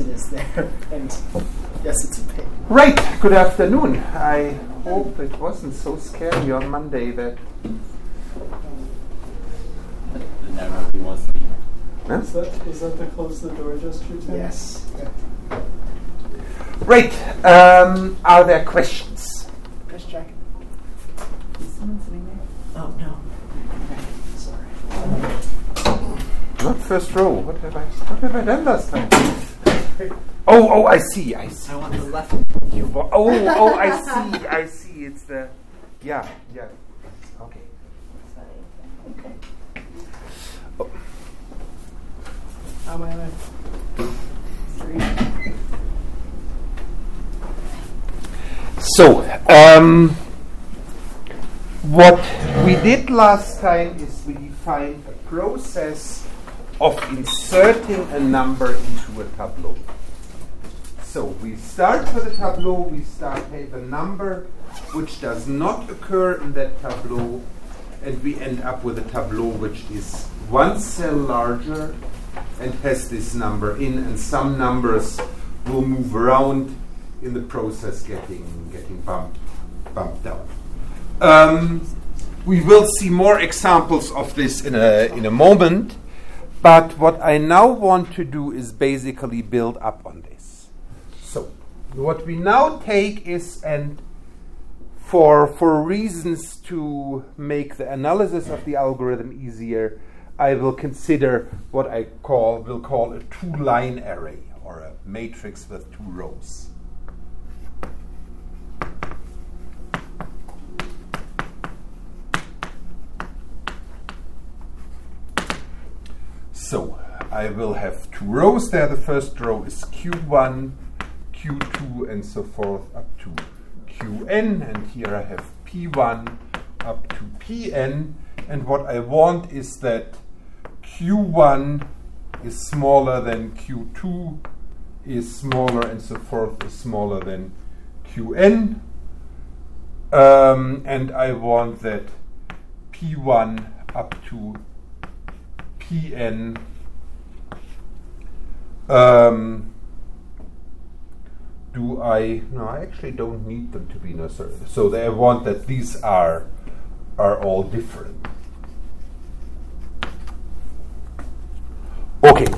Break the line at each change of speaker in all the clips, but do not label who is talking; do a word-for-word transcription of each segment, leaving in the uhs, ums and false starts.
is there. And yes, it's a pain.
Right, good afternoon. I hope it wasn't so scary on Monday that...
Nobody wants to be here.
Huh?
Was that, was that the close the door gesture, Tim?
Yes.
Right, um, are there questions?
Chris, check. Is someone sitting there? Oh, no. Okay, sorry.
Not first row. What have I, what have I done last time? Oh, oh, I see, I see.
I want the left.
You wa- oh, oh, I see, I see. It's the... Yeah, yeah. Okay.
Okay.
Oh.
How many? Three.
So, um, what we did last time is we defined a process of inserting a number into a tableau. So we start with a tableau, we start with a number which does not occur in that tableau, and we end up with a tableau which is one cell larger and has this number in, and some numbers will move around in the process getting getting bumped bumped down. Um, we will see more examples of this in a in a moment, but what I now want to do is basically build up on this. So what we now take is, and for for reasons to make the analysis of the algorithm easier, I will consider what I call will call a two-line array, or a matrix with two rows. So I will have two rows there. The first row is Q one, Q two, and so forth up to Qn, and here I have P one up to Pn, and what I want is that Q one is smaller than Q two, is smaller, and so forth, is smaller than Qn, um, and I want that P one up to Pn um, do I no I actually don't need them to be necessary, so they want that these are are all different. Okay,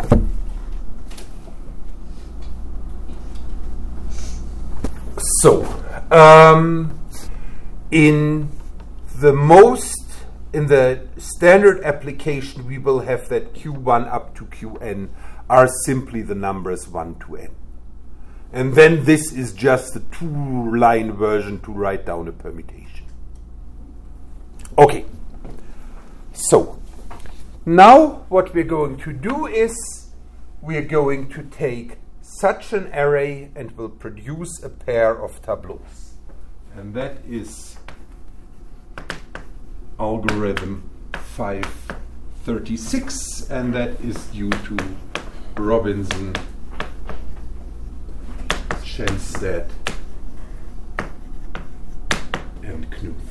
so um, in the most In the standard application, we will have that Q one up to Qn are simply the numbers one to n. And then this is just a two-line version to write down a permutation. Okay. So, now what we're going to do is we're going to take such an array and will produce a pair of tableaus. And that is algorithm five thirty-six, and that is due to Robinson, Schenstedt, and Knuth.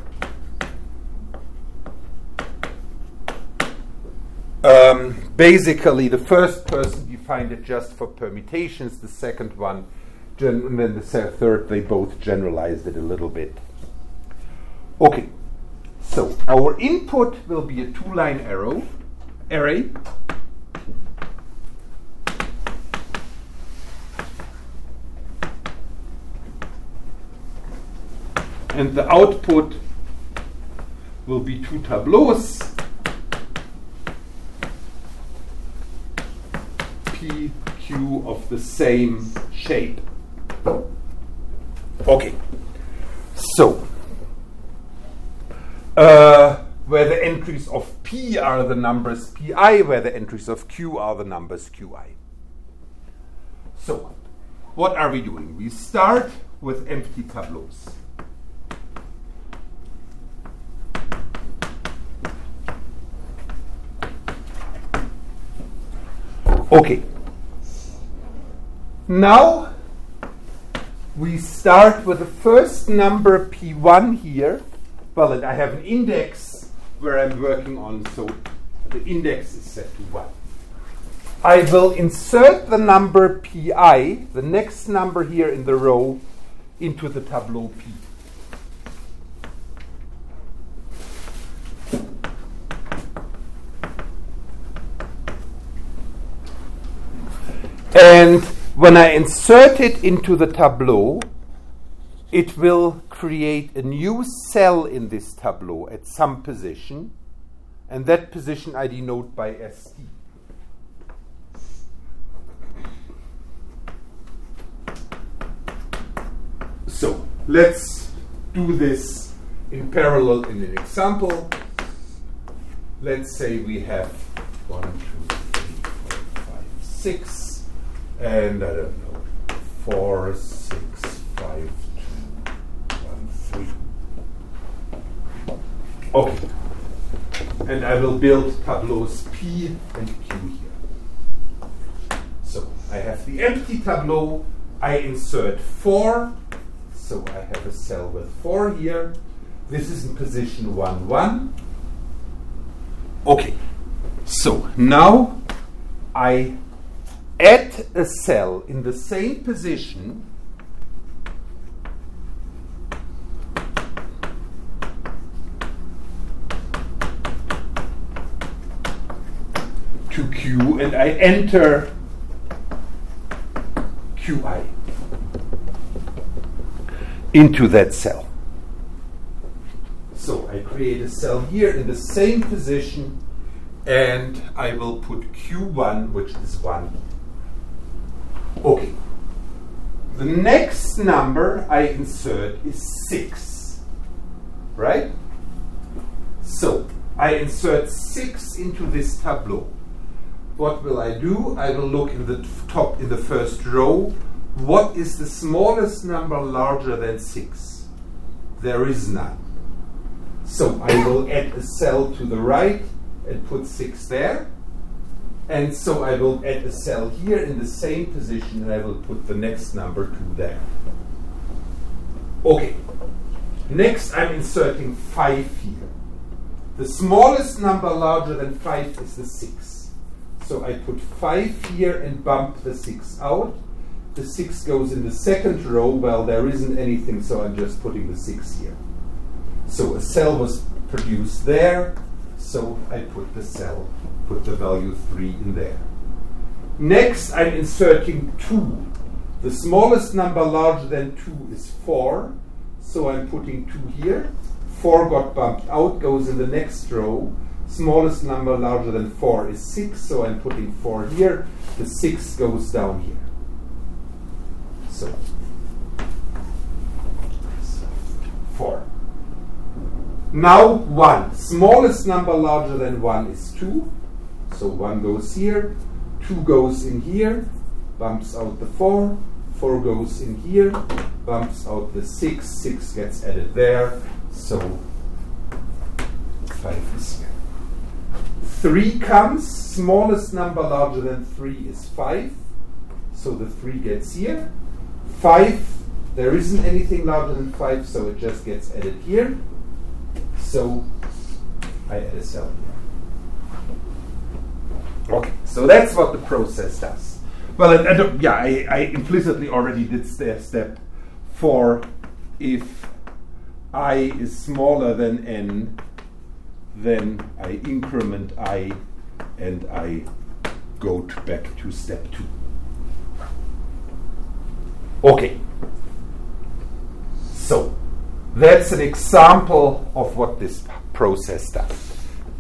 Um, basically, the first person defined it just for permutations, the second one, gen- and then the third, they both generalized it a little bit. Okay. So our input will be a two-line arrow array. And the output will be two tableaus. P, Q of the same shape. Okay. So Uh, where the entries of P are the numbers Pi, where the entries of Q are the numbers Qi. So, what are we doing? We start with empty tableaus. Okay. Now, we start with the first number P one here. Well, and I have an index where I'm working on, so the index is set to one. I will insert the number pi, the next number here in the row, into the tableau P. And when I insert it into the tableau, it will create a new cell in this tableau at some position, and that position I denote by S T. So let's do this in parallel in an example. Let's say we have one, two, three, four, five, six, and I don't know, four, six, five, two, one, three. Okay. And I will build tableaus P and Q here. So I have the empty tableau. I insert four. So I have a cell with four here. This is in position one, one. Okay. So now I add a cell in the same position to Q, and I enter Q I into that cell. So I create a cell here in the same position, and I will put Q one, which is one. Okay. The next number I insert is six. Right? So I insert six into this tableau. What will I do? I will look in the top, in the first row. What is the smallest number larger than six? There is none. So I will add a cell to the right and put six there. And so I will add a cell here in the same position, and I will put the next number two there. Okay. Next I'm inserting five here. The smallest number larger than five is the six. So I put five here and bump the six out. The six goes in the second row. Well, there isn't anything, so I'm just putting the six here. So a cell was produced there, so I put the cell, put the value three in there. Next, I'm inserting two. The smallest number larger than two is four, so I'm putting two here. four got bumped out, goes in the next row. Smallest number larger than four is six, so I'm putting four here. The six goes down here. So, four. Now one. Smallest number larger than one is two. So one goes here, two goes in here, bumps out the four, four goes in here, bumps out the six, six gets added there, so five is here. Three comes, smallest number larger than three is five, so the three gets here. Five, there isn't anything larger than five, so it just gets added here. So I add a cell here. Okay, so that's what the process does. Well, I, I don't, yeah, I, I implicitly already did step, step four. If I is smaller than n, then I increment I, and I go to back to step two. Okay. So that's an example of what this process does.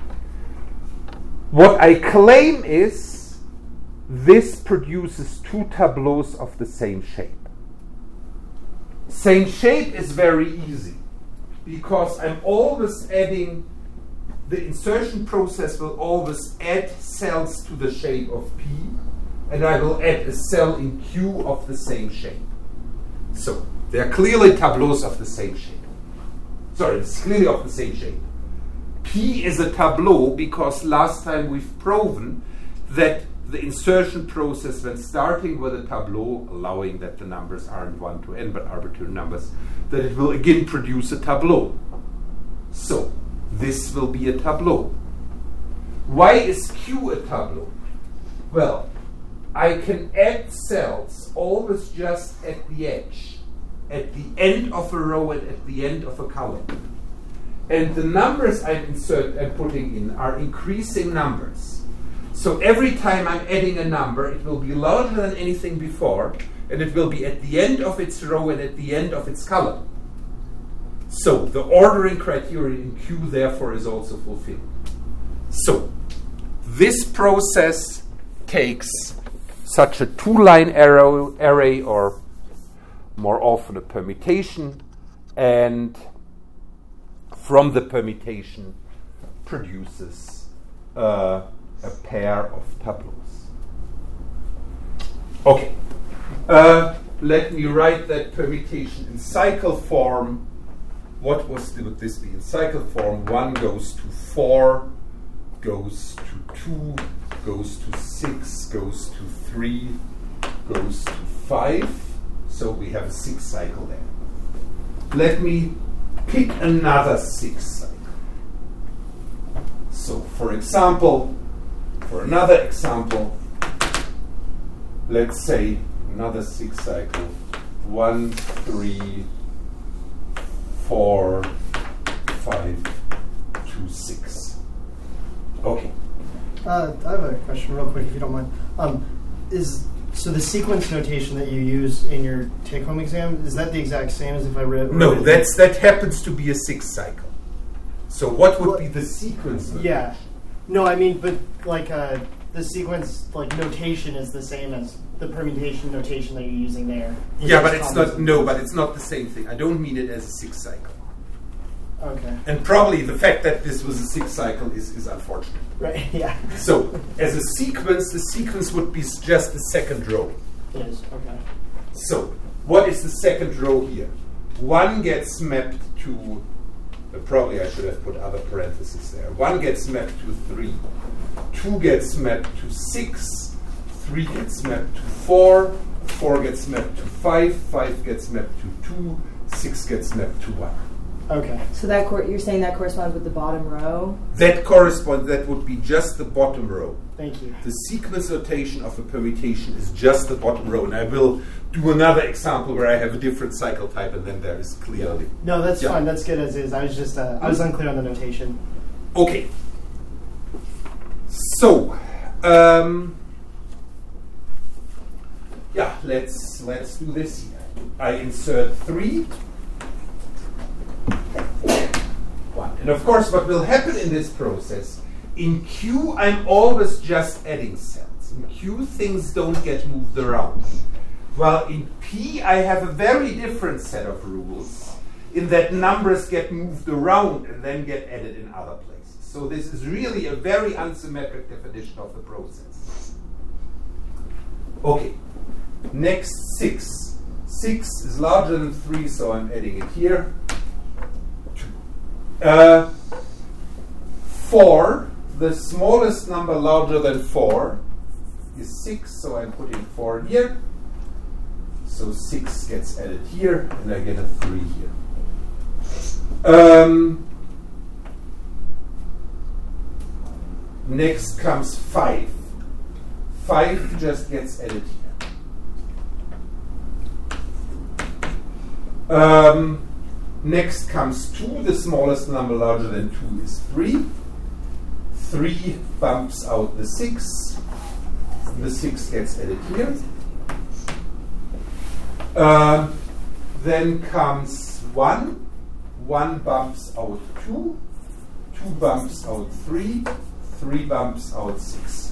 What I claim is this produces two tableaus of the same shape. Same shape is very easy because I'm always adding, the insertion process will always add cells to the shape of P, and I will add a cell in Q of the same shape. So they are clearly tableaus of the same shape. Sorry, it's clearly of the same shape. P is a tableau because last time we've proven that the insertion process, when starting with a tableau, allowing that the numbers aren't one to n but arbitrary numbers, that it will again produce a tableau. So this will be a tableau. Why is Q a tableau? Well, I can add cells always just at the edge, at the end of a row and at the end of a column. And the numbers I'm insert I'm putting in are increasing numbers. So every time I'm adding a number, it will be larger than anything before, and it will be at the end of its row and at the end of its column. So the ordering criterion in Q therefore is also fulfilled. So this process takes such a two-line arrow, array, or more often a permutation, and from the permutation produces uh, a pair of tableaus. Okay, uh, let me write that permutation in cycle form. What was would this be in cycle form? One goes to four, goes to two, goes to six, goes to three, goes to five. So we have a six cycle there. Let me pick another six cycle. So for example, for another example, let's say another six cycle, one, three, four, five, two, six. Okay.
Uh, I have a question real quick, if you don't mind. Um, is so the sequence notation that you use in your take-home exam, is that the exact same as if I read?
No,
read
that's that happens to be a six cycle. So what would
Well,
be the sequence notation?
Yeah. No, I mean, but like uh, the sequence like notation is the same as the permutation notation that you're using there.
Yeah, but it's not. No, but it's not the same thing. I don't mean it as a six cycle.
Okay.
And probably the fact that this was a six cycle is, is unfortunate.
Right. Yeah.
So as a sequence, the sequence would be s- just the second row.
It is. Okay.
So what is the second row here? One gets mapped to. Uh, probably I should have put other parentheses there. One gets mapped to three. Two gets mapped to six. Three gets mapped to four. Four gets mapped to five. Five gets mapped to two. Six gets mapped to one.
Okay.
So that cor- you're saying that corresponds with the bottom row?
That corresponds. That would be just the bottom row.
Thank you.
The sequence notation of a permutation is just the bottom row, and I will do another example where I have a different cycle type, and then there is clearly.
No, that's
Yeah.
fine. That's good as is. I was just uh, I was unclear on the notation.
Okay. So, um, yeah, let's let's do this here. I insert three. One. And of course, what will happen in this process, in Q, I'm always just adding cells. In Q, things don't get moved around. While in P, I have a very different set of rules, in that numbers get moved around and then get added in other places. So this is really a very unsymmetric definition of the process. Okay, next six. Six is larger than three, so I'm adding it here. Uh, four, the smallest number larger than four is six, so I'm putting four here. So six gets added here, and I get a three here. Um, next comes five. Five just gets added here. Um, Next comes two. The smallest number larger than two is three. Three bumps out the six. The six gets added here. Uh, then comes one. One bumps out two. Two bumps out three. Three bumps out six.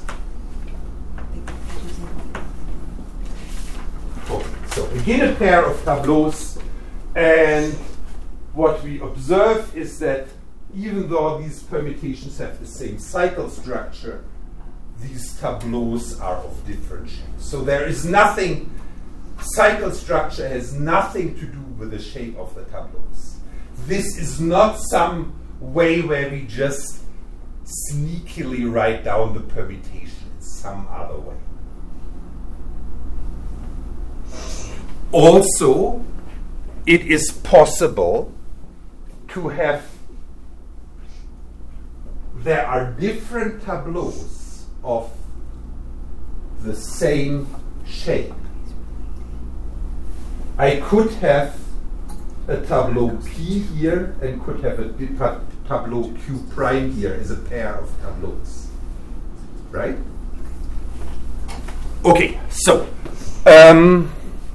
Okay. So again, a pair of tableaus, and what we observe is that even though these permutations have the same cycle structure, these tableaus are of different shapes. So there is nothing, cycle structure has nothing to do with the shape of the tableaus. This is not some way where we just sneakily write down the permutation in some other way. Also, it is possible to have, there are different tableaus of the same shape. I could have a tableau P here and could have a di- ta- tableau Q prime here as a pair of tableaus. Right? Okay, so um,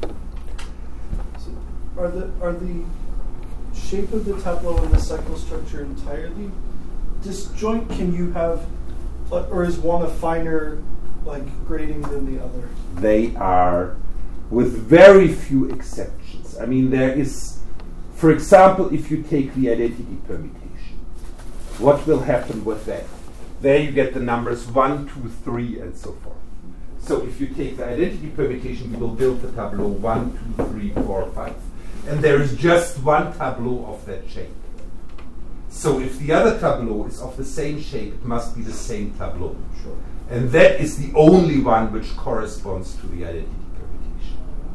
So are the are the shape of the tableau and the cycle structure entirely disjoint? Can you have, uh, or is one a finer like grading than the other?
they are, with very few exceptions. I mean, there is, for example, if you take the identity permutation, what will happen with that? There you get the numbers one, two, three, and so forth. So if you take the identity permutation, you will build the tableau one, two, three, four, five. And there is just one tableau of that shape. So if the other tableau is of the same shape, it must be the same tableau.
Sure.
And that is the only one which corresponds to the identity permutation.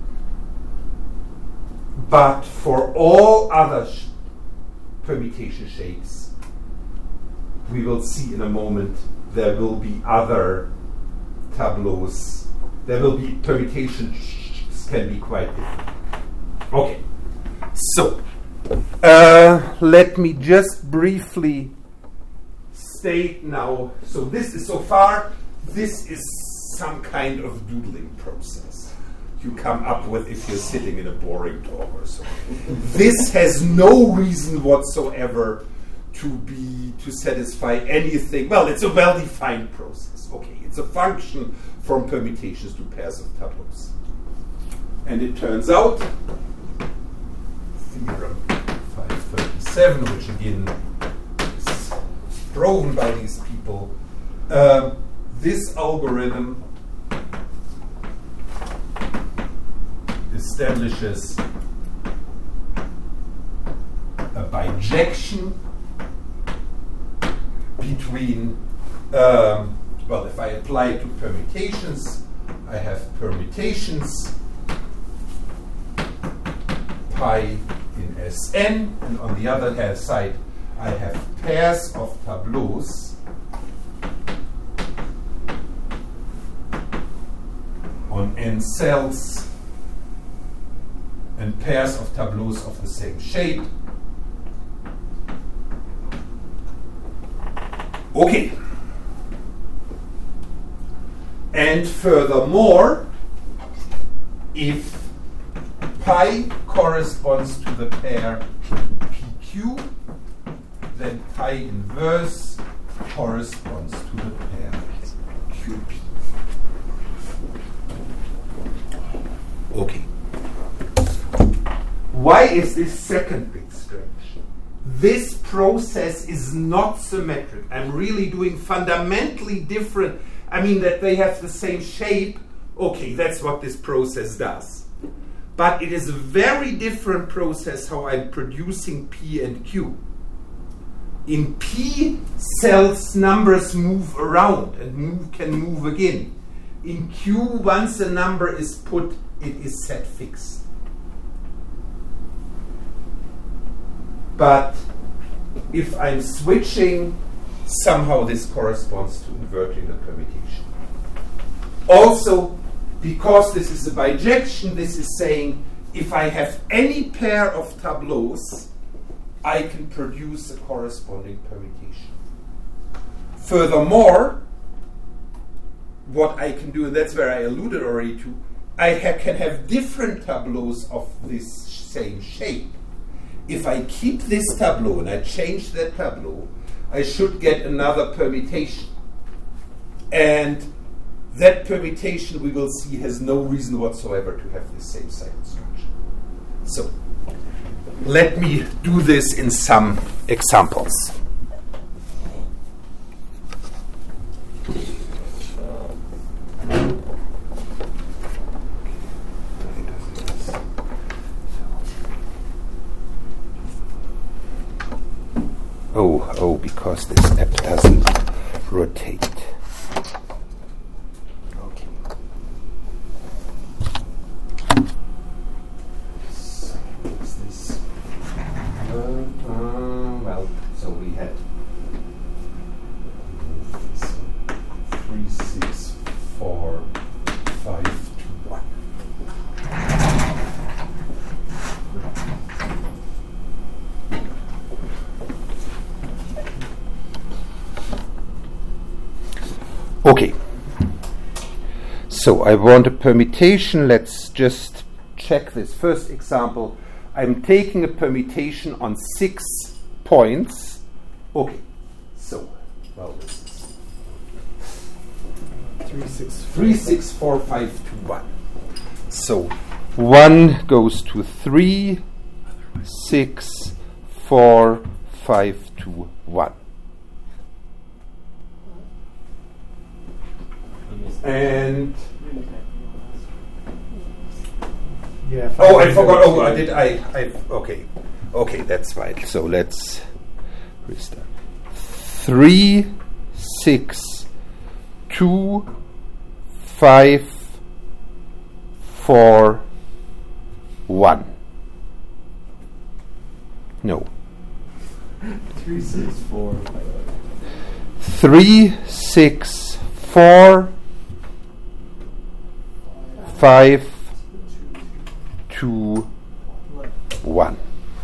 But for all other sh- permutation shapes, we will see in a moment, there will be other tableaus. There will be permutations can be quite different. Okay, so uh, let me just briefly state now. So this is so far. This is some kind of doodling process you come up with if you're sitting in a boring talk or so. This has no reason whatsoever to be to satisfy anything. Well, it's a well-defined process. Okay, it's a function from permutations to pairs of tableaus. And it turns out, theorem five thirty-seven, which again is proven by these people, uh, this algorithm establishes a bijection between, um, well, if I apply it to permutations, I have permutations pi in S n, and on the other hand side, I have pairs of tableaus on n cells and pairs of tableaus of the same shape. Okay. And furthermore, if pi corresponds to the pair P Q, then pi inverse corresponds to the pair Q P. Okay. Why is this second bit strange? This process is not symmetric. I'm really doing fundamentally different. I mean, that they have the same shape. Okay, that's what this process does. But it is a very different process how I'm producing P and Q. In P, cells numbers move around and move, can move again. In Q, once a number is put, it is set fixed. But if I'm switching, somehow this corresponds to inverting the permutation. Also, because this is a bijection, this is saying if I have any pair of tableaus, I can produce a corresponding permutation. Furthermore, what I can do, and that's where I alluded already to, I ha- can have different tableaus of this same shape. If I keep this tableau and I change that tableau, I should get another permutation. And that permutation, we will see, has no reason whatsoever to have the same cycle structure. So, let me do this in some examples. Oh, oh, because this app doesn't rotate. Okay. So, what's this? Uh, uh, well, so we had three, six, four, Okay. So I want a permutation. Let's just check this first example. I'm taking a permutation on six points. Okay. So, well, this is
Three, six,
three, six, four, five, two, one. So one goes to three, six, four, five, two, one. And
Yeah.
oh, I forgot. Oh, I did. I. I. Okay. Okay, that's fine. So let's restart. Three, six, two, five, four, one. No.
Three, six, four, five.
Three, six, four, five, two, one.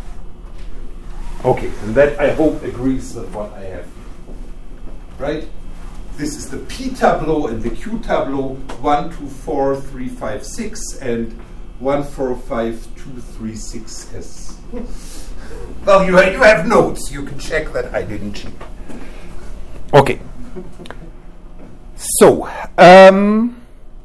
Okay, and that I hope agrees with what I have. Right? This is the P tableau and the Q tableau. One, two, four, three, five, six, and one, four, five, two, three, six S. Well, you ha- you have notes. You can check that I didn't cheat. Okay. So, um,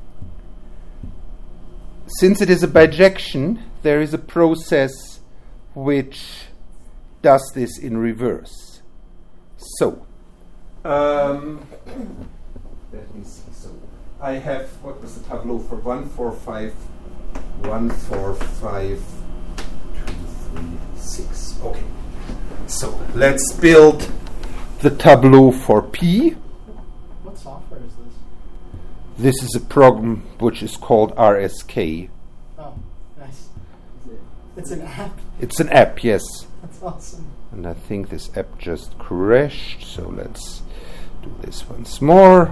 since it is a bijection, there is a process which does this in reverse. So, um, let me see. So, I have, what was the tableau for one, four, five, one, four, five, two, three, six. Okay. So, let's build the tableau for P.
What software is this?
This is a program which is called R S K.
Oh, nice. It's an app.
It's an app, yes.
That's awesome.
And I think this app just crashed, so let's do this once more.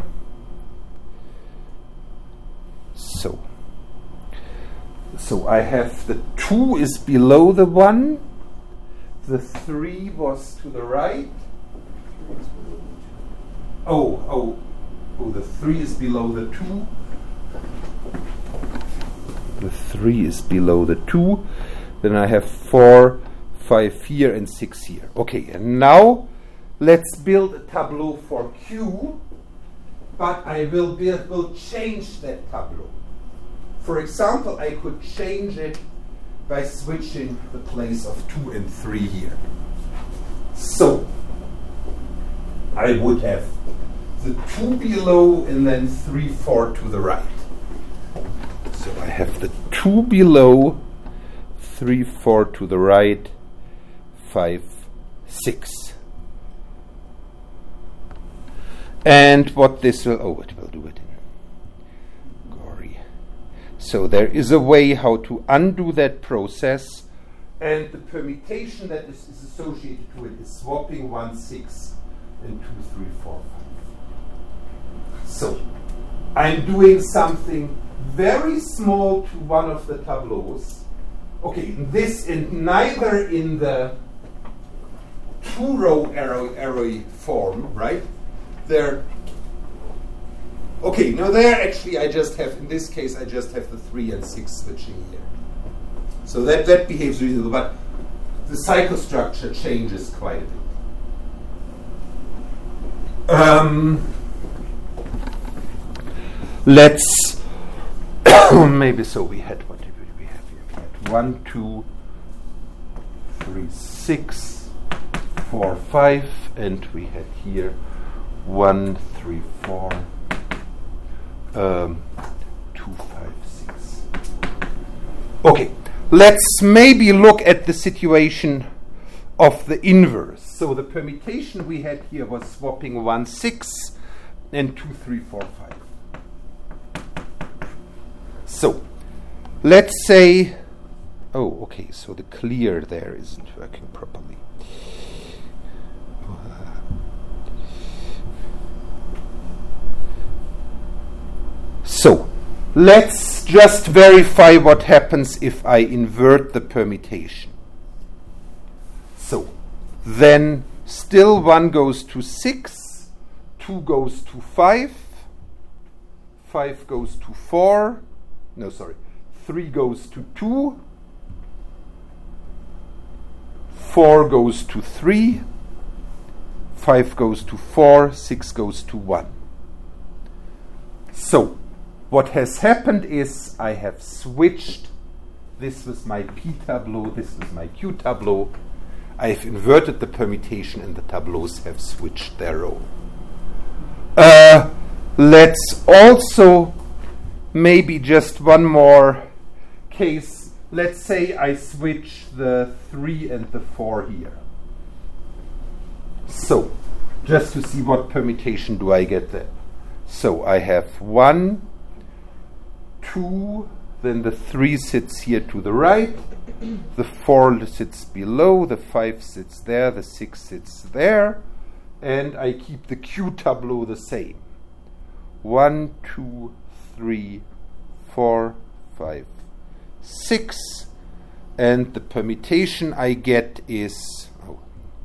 So, so I have the two is below the one, the three was to the right. Oh, oh, oh, the three is below the two. The three is below the two. Then I have four, five here, and six here. Okay, and now let's build a tableau for Q, but I will build, will change that tableau. For example, I could change it by switching the place of two and three here. So I would have the two below and then three, four to the right. So I have the two below, three, four to the right, five, six. And what this will, oh, it will do it in Gory. So there is a way how to undo that process, and the permutation that is, is associated to it is swapping one, six, and two, three, four, five. So I'm doing something very small to one of the tableaus. Okay, this in neither in the two-row arrow array form, right? There. Okay, now there actually I just have, in this case I just have the three and six switching here. So that, that behaves reasonable, but the cycle structure changes quite a bit. Um, let's maybe so we had, what did we have here? We had one, two, three, six, four, five, and we had here one, three, four, um, two, five, six. Okay, let's maybe look at the situation of the inverse. So the permutation we had here was swapping one, six, and two, three, four, five. So let's say, oh, okay, so the clear there isn't working properly. So let's just verify what happens if I invert the permutation. So then still one goes to six, two goes to five, five goes to four. No, sorry. three goes to two. four goes to three. five goes to four. six goes to one. So, what has happened is I have switched. This was my P tableau, this was my Q tableau. I have inverted the permutation and the tableaus have switched their role. Uh, let's also maybe just one more case. Let's say I switch the three and the four here. So, just to see what permutation do I get there. So I have one, two, then the three sits here to the right, the four sits below, the five sits there, the six sits there, and I keep the Q tableau the same. One, two, three, four, five, six, and the permutation I get is oh,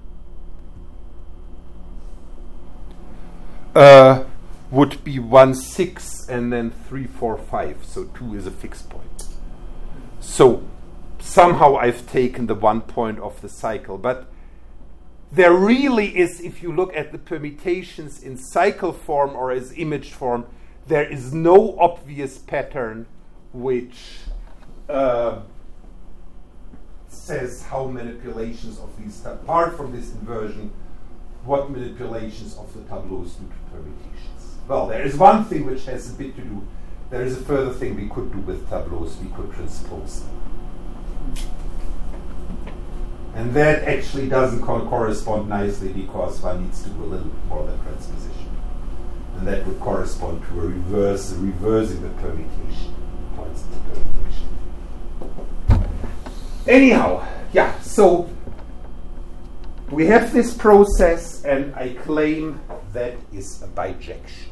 uh, would be one, six, and then three, four, five. So two is a fixed point. So somehow I've taken the one point of the cycle. But there really is, if you look at the permutations in cycle form or as image form, there is no obvious pattern which uh, says how manipulations of these, apart from this inversion, what manipulations of the tableaus do to permutations. Well, there is one thing which has a bit to do. There is a further thing we could do with tableaus. We could transpose them. And that actually doesn't co- correspond nicely because one needs to do a little bit more than transposition. And that would correspond to a reverse, reversing the permutation. Points of the permutation. Anyhow, yeah, so we have this process and I claim that is a bijection.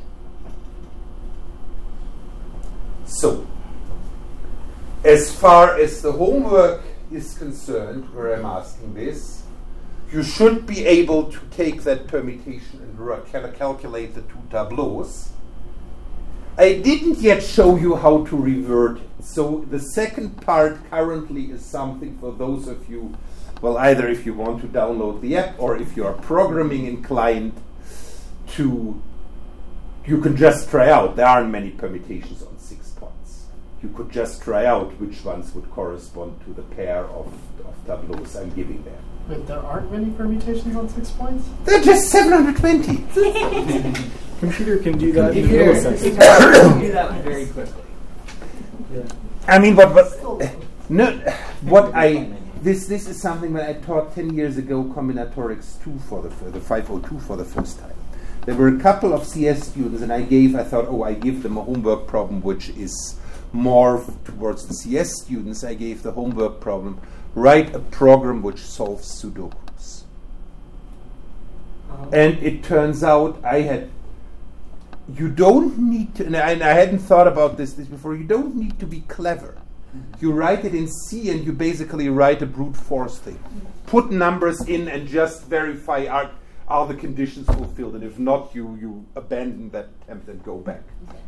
So, as far as the homework is concerned, where I'm asking this, you should be able to take that permutation and ra- cal- calculate the two tableaus. I didn't yet show you how to revert it. So the second part currently is something for those of you, well, either if you want to download the app or if you are programming inclined to, you can just try out. There aren't many permutations on six points. You could just try out which ones would correspond to the pair of, of tableaus I'm giving there.
Wait, there aren't many permutations on six points?
They're just seven hundred twenty.
Computer can do that in
Computer
milliseconds.
can do that very quickly.
Yeah.
I mean, what, what, no, what I, this this is something that I taught ten years ago, combinatorics two for the, for the five oh two for the first time. There were a couple of C S students, and I gave, I thought, oh, I give them a homework problem which is more f- towards the C S students. I gave the homework problem, write a program which solves Sudokus.
Uh-huh.
And it turns out I had, you don't need to, and I, and I hadn't thought about this, this before, you don't need to be clever. You write it in C and you basically write a brute force thing. Put numbers in and just verify are, are the conditions fulfilled, and if not, you, you abandon that attempt and go back.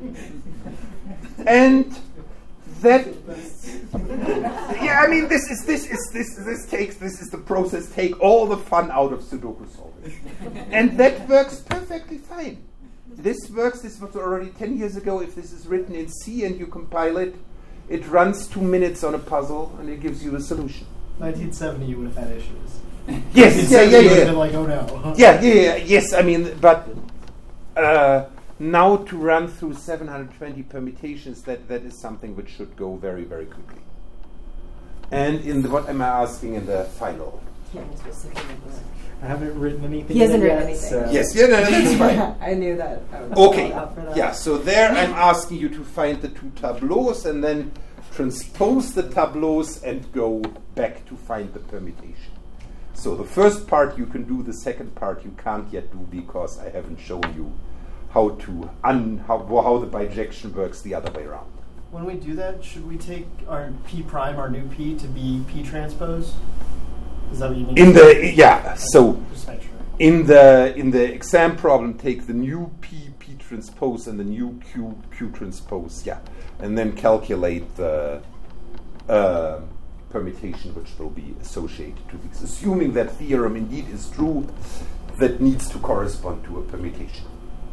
And that, yeah, I mean, this is this is this this takes this is the process. Take all the fun out of Sudoku solving, and that works perfectly fine. This works. This was already ten years ago. If this is written in C and you compile it, it runs two minutes on a puzzle and it gives you a solution.
nineteen seventy, you would have had issues.
Yes, yeah, yeah,
You would have
yeah.
been like, oh no.
Yeah, yeah, yeah, yes. I mean, but uh, now to run through seven hundred twenty permutations, that, that is something which should go very, very quickly. And in the, what am I asking in the final?
I haven't written anything.
He hasn't
yet,
written anything.
so-
Yes, yeah, no, no, that's fine.
I knew that. I was
Okay,
called out for that.
yeah, so there I'm asking you to find the two tableaus and then transpose the tableaus and go back to find the permutation. So the first part you can do, the second part you can't yet do because I haven't shown you how to un how, how the bijection works the other way around.
When we do that, should we take our P prime, our new P, to be P transpose? Is that what you mean?
In the yeah, so
Just make sure.
in the in the exam problem, take the new P P transpose and the new Q Q transpose, yeah, and then calculate the uh, permutation which will be associated to these. Assuming that theorem indeed is true, that needs to correspond to a permutation.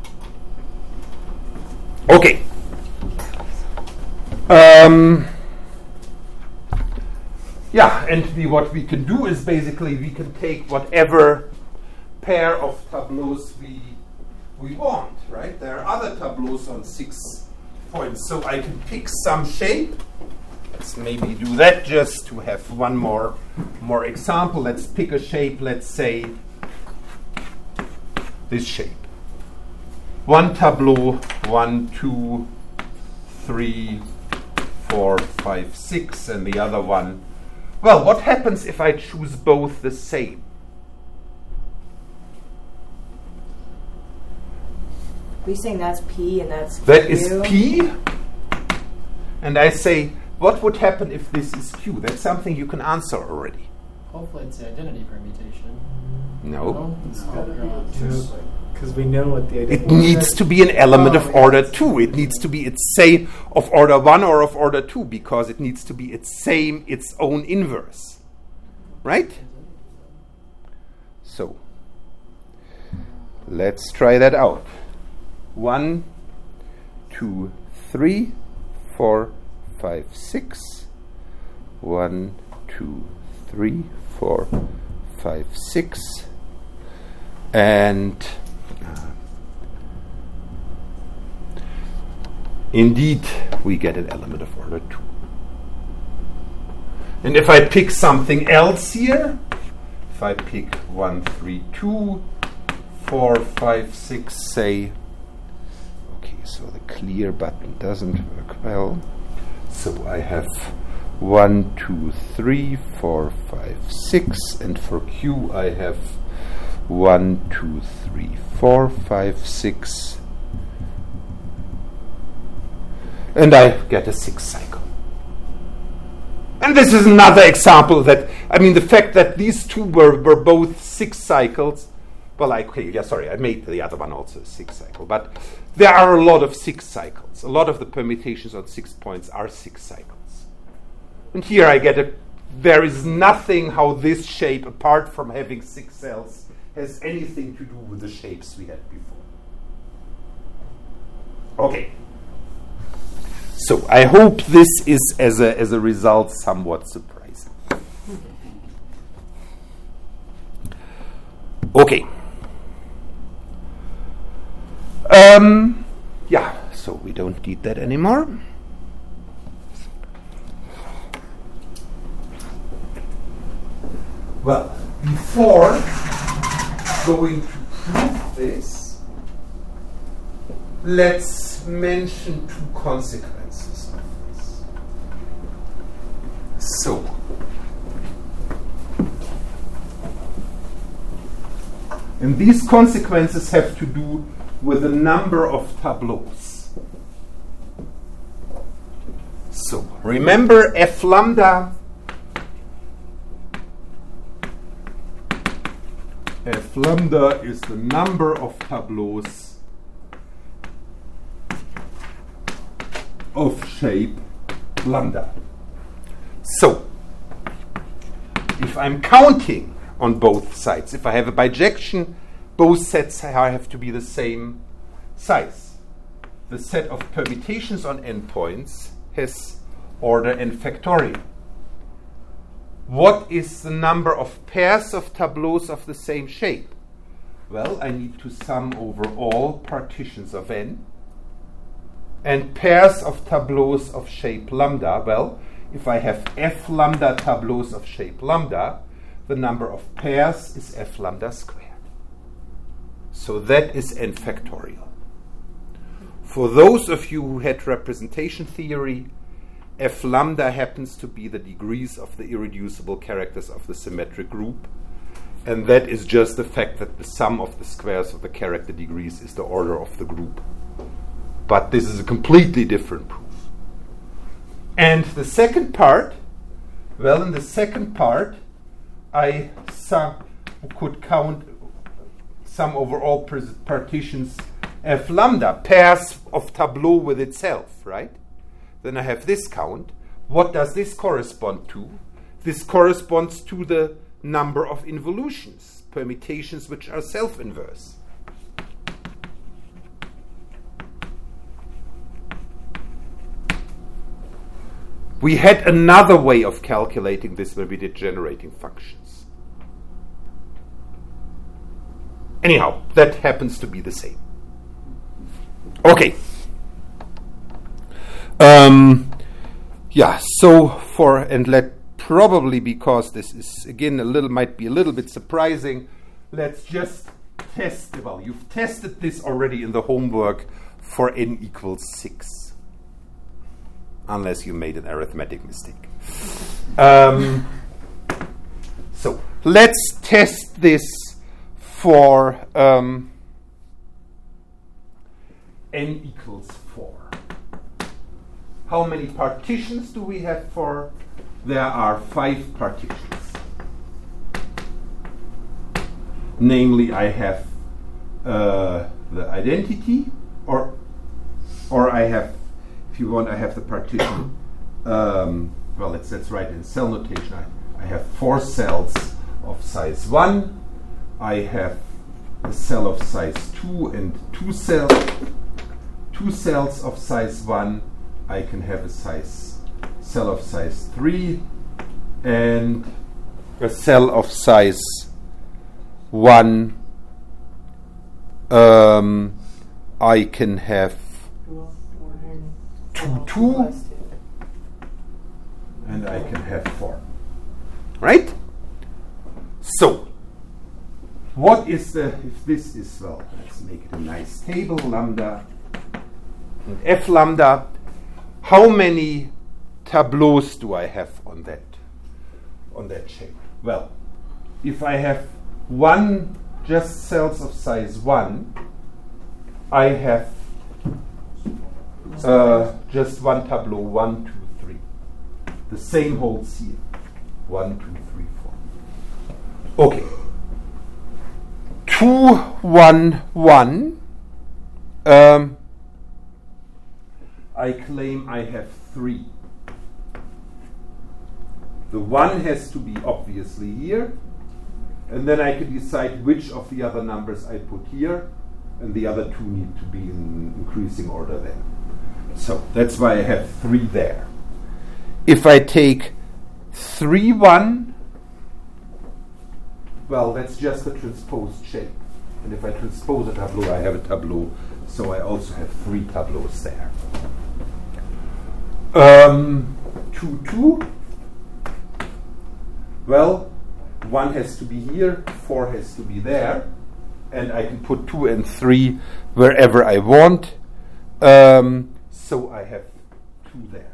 Okay. Um, yeah, and the, what we can do is basically we can take whatever pair of tableaus we we want, right? There are other tableaus on six points, so I can pick some shape. Let's maybe do that just to have one more more example. Let's pick a shape, let's say this shape. One tableau, one, two, three, four, five, six, and the other one. Well, what happens if I choose both the same?
Are you saying that's P and that's Q?
That is P, and I say, what would happen if this is Q? That's something you can answer already.
Hopefully it's the identity permutation.
No.
It's gotta be a two-cycle.
Because we know what the
It needs to be an element of order two. It needs to be its same of order one or of order two, because it needs to be its same, its own inverse. Right? So, let's try that out. One, two, three, four, five, six. One, two, three, four, five, six. And indeed, we get an element of order two. And if I pick something else here, if I pick one, three, two, four, five, six, say, okay, so the clear button doesn't work well. So I have one, two, three, four, five, six, and for Q I have one, two, three, four, five, six. And I get a six cycle. And this is another example that, I mean, the fact that these two were, were both six cycles, well, I, okay, yeah, sorry, I made the other one also a six cycle, but there are a lot of six cycles. A lot of the permutations on six points are six cycles. And here I get a, there is nothing how this shape, apart from having six cells, has anything to do with the shapes we had before. Okay. So I hope this is, as a as a result, somewhat surprising. Okay. Um, yeah, so we don't need that anymore. Well, before going to prove this, let's mention two consequences of this. So, and these consequences have to do with the number of tableaus. So, remember F lambda F lambda is the number of tableaus of shape lambda. So, if I'm counting on both sides, if I have a bijection, both sets have to be the same size. The set of permutations on endpoints has order n factorial. What is the number of pairs of tableaus of the same shape? Well, I need to sum over all partitions of n. And pairs of tableaus of shape lambda, well, if I have f lambda tableaus of shape lambda, the number of pairs is f lambda squared. So that is n factorial. For those of you who had representation theory, f lambda happens to be the degrees of the irreducible characters of the symmetric group, and that is just the fact that the sum of the squares of the character degrees is the order of the group. But this is a completely different proof. And the second part, well, in the second part, I sum, could count sum over all partitions F lambda, pairs of tableau with itself, right? Then I have this count. What does this correspond to? This corresponds to the number of involutions, permutations which are self-inverse. We had another way of calculating this when we did generating functions. Anyhow, that happens to be the same. Okay. Um, yeah, so for, and let probably because this is again a little, might be a little bit surprising, let's just test, well, you've tested this already in the homework for n equals six. Unless you made an arithmetic mistake. Um, so let's test this for um, n equals four. How many partitions do we have for? There are five partitions. Namely, I have uh, the identity, or or I have, if you want, I have the partition. Um, well, let's let's write in cell notation. I, I have four cells of size one. I have a cell of size two and two cell, two cells of size one. I can have a size cell of size three and a cell of size one. Um, I can have two, two, and I can have four. Right? So, what is the, if this is, well, let's make it a nice table, lambda and f lambda. How many tableaus do I have on that, on that shape? Well, if I have one, just cells of size one, I have uh, just one tableau, one, two, three. The same holds here. One, two, three, four. Okay. Two, one, one. Um, I claim I have three. The one has to be obviously here, and then I can decide which of the other numbers I put here, and the other two need to be in increasing order then. So that's why I have three there. If I take three, one, well, that's just a transposed shape. And if I transpose a tableau, I have a tableau, so I also have three tableaus there. Um, two, two. Well, one has to be here, four has to be there, and I can put two and three wherever I want. Um, so I have two there.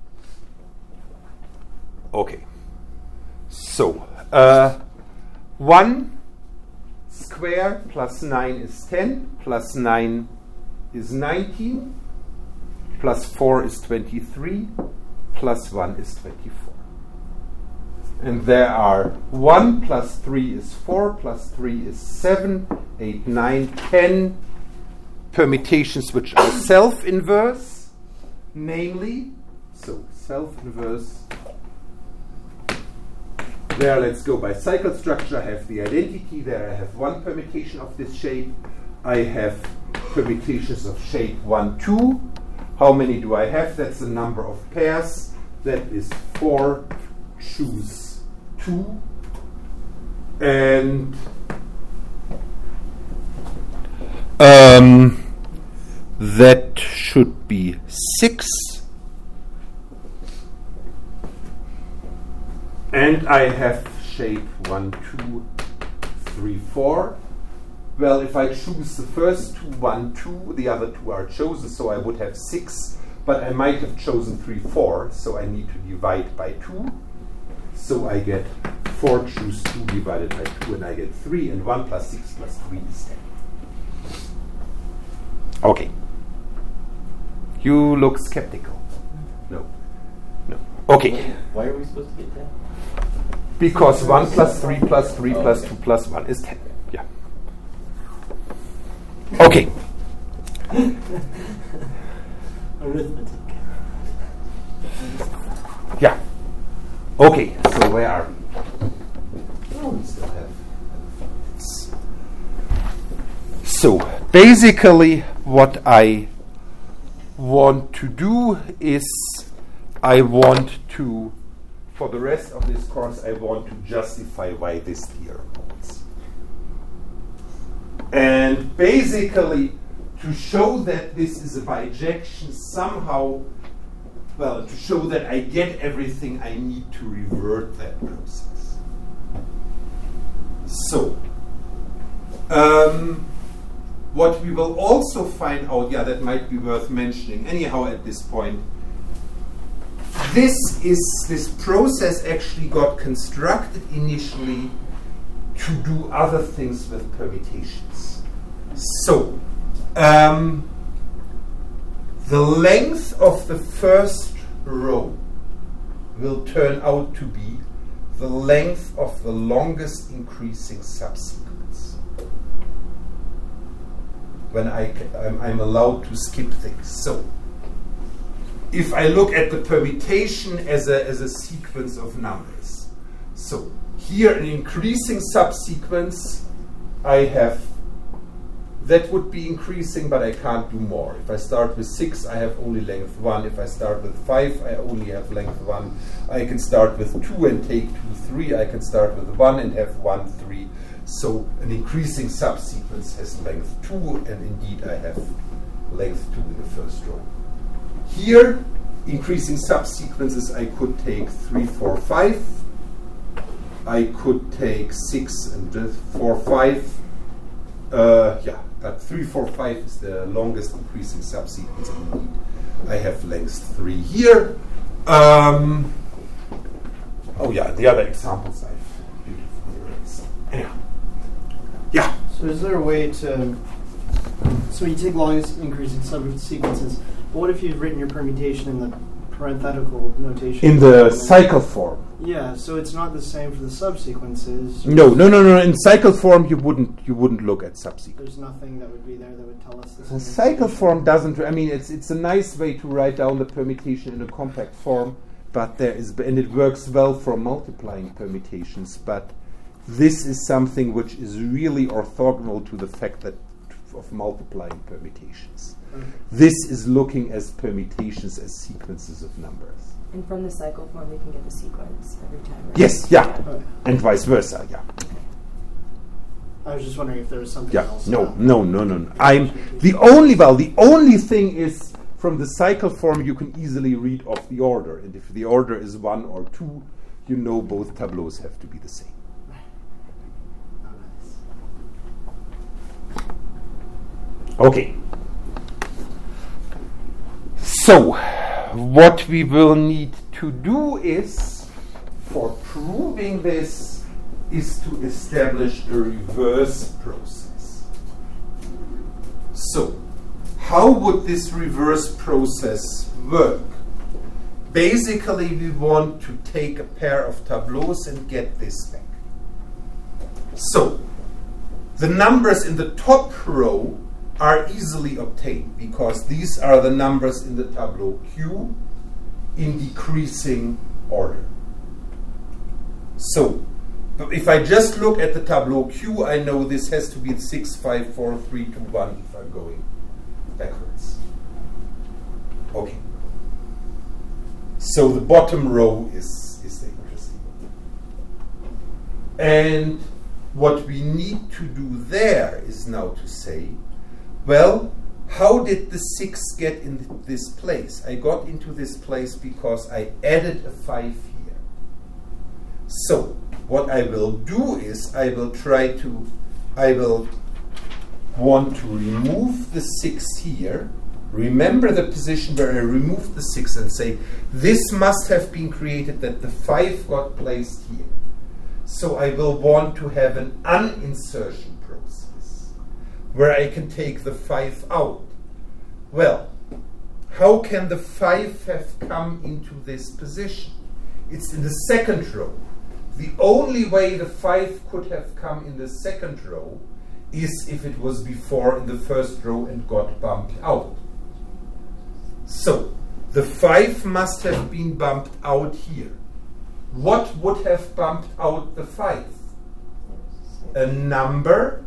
Okay. So, uh, one square plus nine is ten, plus nine is nineteen, plus four is twenty-three, plus one is twenty-four. And there are one plus three is four, plus three is seven, eight, nine, ten permutations which are self-inverse, namely, so self-inverse. There, let's go by cycle structure. I have the identity. There I have one permutation of this shape. I have permutations of shape one, two. How many do I have? That's the number of pairs. That is four. Choose two. And um, that should be six. And I have shape one, two, three, four. Well, if I choose the first two, one, two, the other two are chosen, so I would have six. But I might have chosen three, four, so I need to divide by two. So I get four choose two divided by two, and I get three, and one plus six plus three is ten. Okay. You look skeptical. No. No. Okay.
Why are we supposed to get ten?
Because one plus three plus three plus two plus one is ten. Yeah. Okay.
Arithmetic.
Yeah. Okay, so where are we? Oh, we still have. So, basically, what I want to do is I want to, for the rest of this course, I want to justify why this theorem holds. And basically, to show that this is a bijection somehow, well, to show that I get everything, I need to revert that process. So, um, what we will also find out, yeah, that might be worth mentioning anyhow at this point, this is, this process actually got constructed initially to do other things with permutations. So, um, the length of the first row will turn out to be the length of the longest increasing subsequence. When I ca- I'm, I'm allowed to skip things. So, if I look at the permutation as a, as a sequence of numbers, so here an increasing subsequence, I have, that would be increasing, but I can't do more. If I start with six, I have only length one. If I start with five, I only have length one. I can start with two and take two, three. I can start with one and have one, three. So an increasing subsequence has length two, and indeed I have length two in the first row. Here, increasing subsequences, I could take three, four, five. I could take six and uh, four, five. Uh, yeah, but three, four, five is the longest increasing subsequence indeed. I have length three here. Um, oh yeah, the other examples I've beautifully erased. Anyhow. Yeah.
So is there a way to, so you take longest increasing subsequences, but what if you've written your permutation in the parenthetical notation?
In the cycle form.
Yeah, so it's not the same for the subsequences.
No, no, no, no. In cycle form, you wouldn't you wouldn't look at subsequences.
There's nothing that would be there that would tell us this.
The cycle form doesn't. I mean, it's it's a nice way to write down the permutation in a compact form, but there is, and it works well for multiplying permutations. But this is something which is really orthogonal to the fact that of multiplying permutations.
Okay.
This is looking as permutations as sequences of numbers.
And from the cycle form, we can get the sequence every time, right?
Yes, yeah,
Okay.
and vice versa, yeah.
I was just wondering if there was something
Yeah,
else.
no,
about
no, no, no, no. I'm the only well. The only thing is from the cycle form you can easily read off the order, and if the order is one or two, you know both tableaus have to be the same.
Oh, nice.
Okay. So, what we will need to do is, for proving this, is to establish a reverse process. So, how would this reverse process work? Basically, we want to take a pair of tableaus and get this back. So, the numbers in the top row are easily obtained because these are the numbers in the tableau Q in decreasing order. So, if I just look at the tableau Q, I know this has to be six, five, four, three, two, one if I'm going backwards. Okay. So the bottom row is, is the interesting one. And what we need to do there is now to say, well, how did the six get in this place? I got into this place because I added a five here. So, what I will do is I will try to, I will want to remove the six here. Remember the position where I removed the six and say, this must have been created that the five got placed here. So I will want to have an uninsertion process where I can take the five out. Well, how can the five have come into this position? It's in the second row. The only way the five could have come in the second row is if it was before in the first row and got bumped out. So, the five must have been bumped out here. What would have bumped out the five? A number.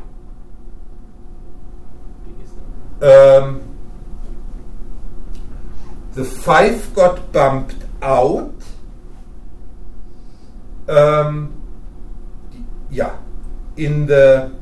Um, the five got bumped out. Um, yeah, in the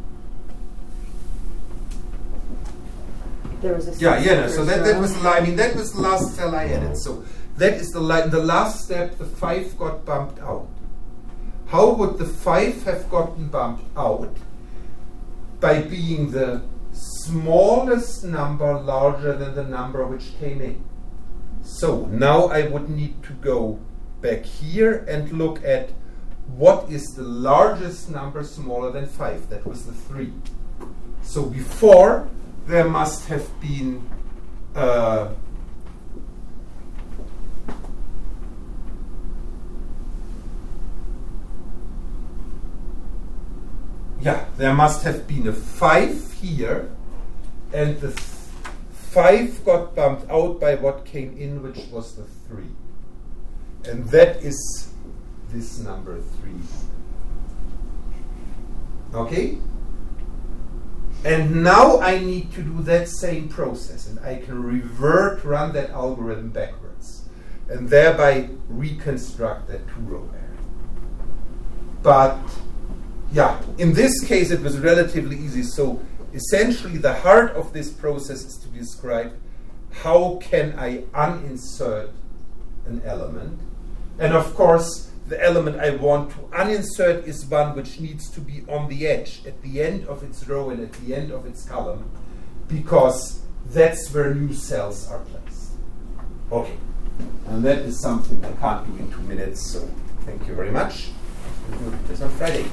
There was a
yeah yeah. No,
six
so that, that
row.
was the la- I mean that was the last cell I added. So that is the li- the last step. The five got bumped out. How would the five have gotten bumped out? By being the smallest number larger than the number which came in. So now I would need to go back here and look at what is the largest number smaller than five. That was the three. So before there must have been uh, yeah, there must have been a five here, and the th- five got bumped out by what came in, which was the three. And that is this number three. Okay? And now I need to do that same process, and I can revert, run that algorithm backwards, and thereby reconstruct that two-row array. But yeah, in this case it was relatively easy. So essentially the heart of this process is to describe how can I uninsert an element. And of course, the element I want to uninsert is one which needs to be on the edge, at the end of its row and at the end of its column, because that's where new cells are placed. Okay, and that is something I can't do in two minutes, so thank you very much. We'll do this on Friday.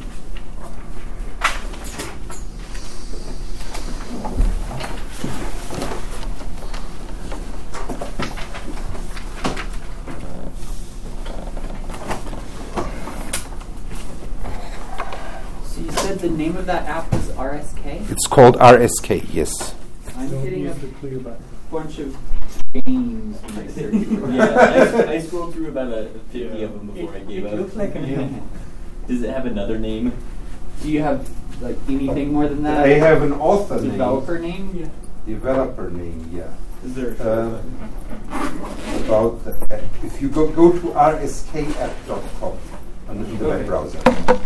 The name of that app was R S K?
It's called R S K, yes.
I'm
Don't
getting a
use the clear button.
bunch of games when I search for it.
Yeah, I, I scrolled through about a fifty
Yeah.
of them before
It-
I gave
it
up.
looks like a name.
Does it have another name?
Do you have like anything more than that?
I have an author
Developer name?
name. Developer name, yeah.
Is there a
Uh,
short button?
About the app. If you go, go to r s k app dot com on the, in the web
Okay.
browser.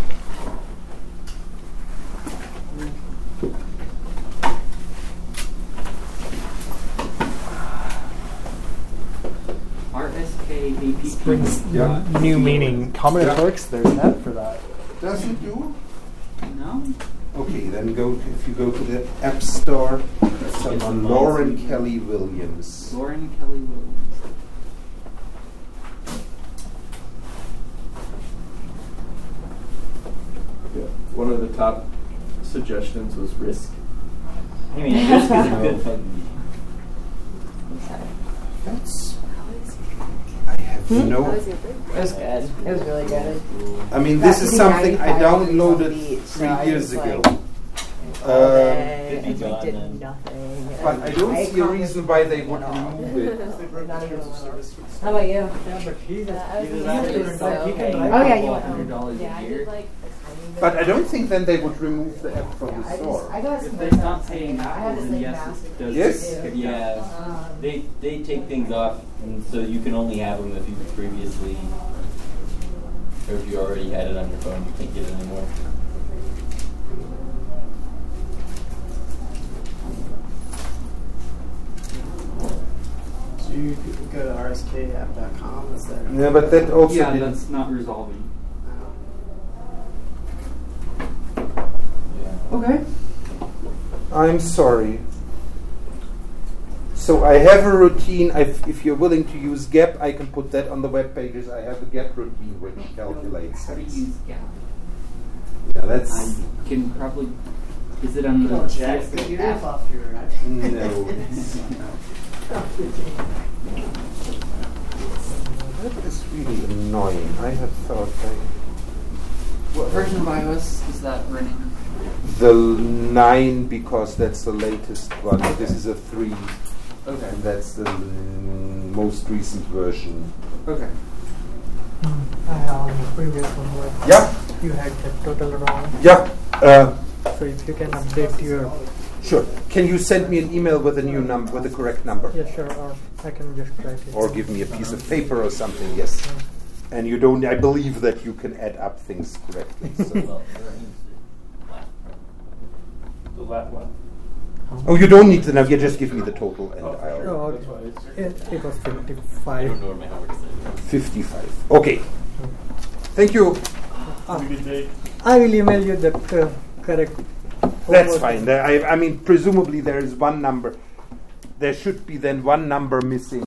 R S K A P P.
Brings
Yeah.
new meaning. Combinatorics, there's an app for that.
Does it do?
No?
Okay, then go to, if you go to the App Store, someone Lauren Kelly Williams.
Lauren Kelly Williams.
Yeah. One of the top suggestions was Risk.
I mean, Risk is a good fun.
That's. I have
How
no.
was your break?
It was good. It was really good.
I mean,
Got
this
to
is
be
something I
ninety-five degrees on the
downloaded
beach,
three
so I
years
just,
ago.
like, all
Uh,
day,
It'd be
and we
gone
did
then.
nothing.
But I don't see a
accomplished
reason why they would
nothing
remove it.
Not even a little. How about you?
Yeah, but he
Yeah, I was
either
in
that
the
or
States,
like
so
he
okay.
can
Oh,
buy
yeah,
it
you
for
went
hundred
home.
dollars
Yeah,
a
I
year.
did like a tiny bit.
But I don't think then they would remove the app from
Yeah,
the
I just,
store.
I got
If
some
they
good
stop
stuff.
paying
I had
Apple,
this
then
like
yes,
massive
it does.
Yes?
to do.
Yeah,
Um,
they they take things off, and so you can only have them if you previously, or if you already had it on your phone, you can't get it anymore.
So you could go to r s k app dot com. That's there.
Yeah, but that also
Yeah,
didn't.
that's not resolving.
Yeah.
Okay.
I'm sorry. So I have a routine. I've, if you're willing to use Gap, I can put that on the web pages. I have a Gap routine which calculates
How do you
things.
use Gap?
Yeah, that's
I can probably. Is it on the
Oh,
C
jack
S
the
computer?
app off your iPhone.
no. That is really annoying. I had thought I.
What version of iOS is that running?
The nine, because that's the latest one. This is a three,
Okay.
and that's the mm, most recent version.
Okay.
I have on the previous one where
Yeah,
you had the total wrong.
yeah. Uh,
So if you can update your,
sure. Can you send me an email with a new number, with the correct number,
yeah, sure, or I can just write it.
or give me a piece of paper or something? Yes. And you don't. I believe that you can add up things correctly. So.
Well,
The last one.
Oh, you don't need the number. You just give me the total, and
Oh,
I'll.
Oh,
That's why it's
it, it was
I
fifty-five.
don't know what my homework is.
fifty-five. Okay. Thank you.
Have a good day.
I will email you the uh, correct.
That's
homework.
fine. There- I, I mean, presumably there is one number. There should be then one number missing.